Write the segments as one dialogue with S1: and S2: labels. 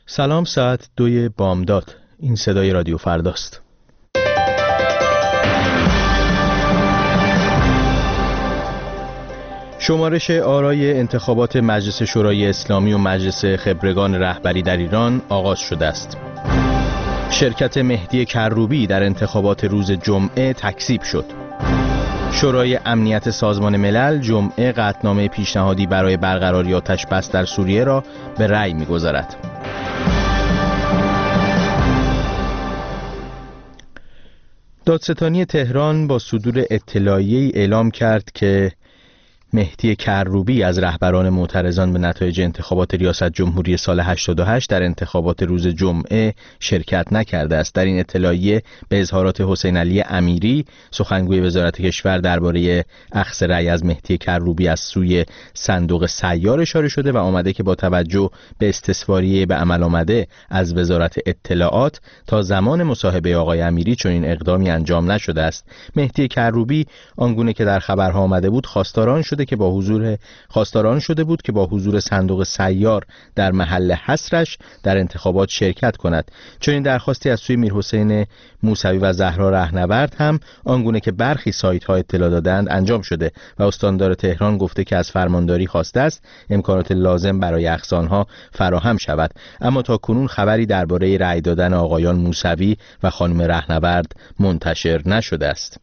S1: سلام، ساعت 2 بامداد. این صدای رادیو فرداست. شمارش آرای انتخابات مجلس شورای اسلامی و مجلس خبرگان رهبری در ایران آغاز شده است. شرکت مهدی کروبی در انتخابات روز جمعه تکذیب شد. شورای امنیت سازمان ملل جمعه قطعنامه پیشنهادی برای برقراری آتش بس در سوریه را به رأی می‌گذارد. دادستانی تهران با صدور اطلاعیه‌ای اعلام کرد که مهدی کروبی از رهبران معترضان به نتایج انتخابات ریاست جمهوری سال 88 در انتخابات روز جمعه شرکت نکرده است. در این اطلاعیه به اظهارات حسین علی امیری، سخنگوی وزارت کشور، درباره اخذ رأی از مهدی کروبی از سوی صندوق سیار اشاره شده و آمده که با توجه به استثواریه به عمل آمده از وزارت اطلاعات تا زمان مصاحبه آقای امیری چنین اقدامی انجام نشده است. مهدی کروبی آنگونه که در خبرها آمده بود خواستاران شده بود که با حضور صندوق سیار در محل حصرش در انتخابات شرکت کند. چنین درخواستی از سوی میرحسین موسوی و زهرا رهنورد هم آنگونه که برخی سایت ها اطلاع دادند انجام شده و استاندار تهران گفته که از فرمانداری خواسته است امکانات لازم برای اخذ آنها فراهم شود، اما تا کنون خبری درباره رأی دادن آقایان موسوی و خانم رهنورد منتشر نشده است.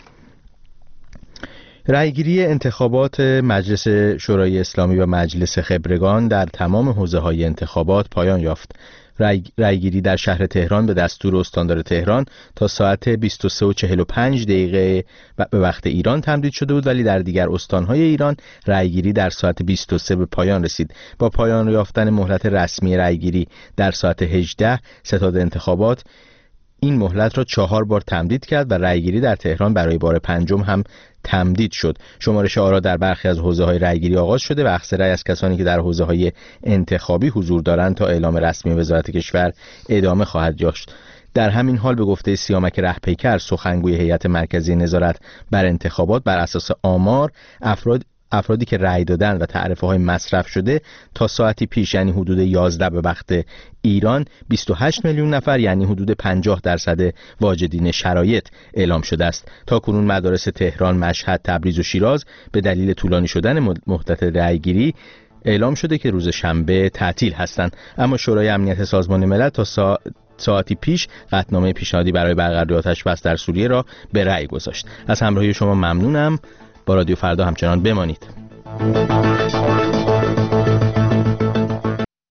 S1: رأیگیری انتخابات مجلس شورای اسلامی و مجلس خبرگان در تمام حوزه‌های انتخابات پایان یافت. رأیگیری در شهر تهران به دستور استاندار تهران تا ساعت 23:45 به وقت ایران تمدید شده بود، ولی در دیگر استان‌های ایران رأیگیری در ساعت 23 به پایان رسید. با پایان یافتن مهلت رسمی رأیگیری در ساعت 18 ستاد انتخابات این مهلت را 4 بار تمدید کرد و رأیگیری در تهران برای بار پنجم هم تمدید شد. شمارش آرا در برخی از حوزه‌های رأیگیری آغاز شده و اخذ رأی از کسانی که در حوزه‌های انتخابی حضور دارند تا اعلام رسمی وزارت کشور ادامه خواهد داشت. در همین حال به گفته سیامک رهپیکر، سخنگوی هیئت مرکزی نظارت بر انتخابات، بر اساس آمار افرادی که رأی دادن و تعرفه‌های مصرف شده تا ساعتی پیش، یعنی حدود 11 به وقت ایران، 28 میلیون نفر، یعنی حدود 50% واجدین شرایط اعلام شده است. تا کنون مدارس تهران، مشهد، تبریز و شیراز به دلیل طولانی شدن مدت رأیگیری اعلام شده که روز شنبه تعطیل هستند، اما شورای امنیت سازمان ملل تا ساعتی پیش قطعنامه پیشنهادی برای برقراری آتش بس در سوریه را به رأی گذاشت. از همراهی شما ممنونم. با رادیو فردا همچنان بمانید.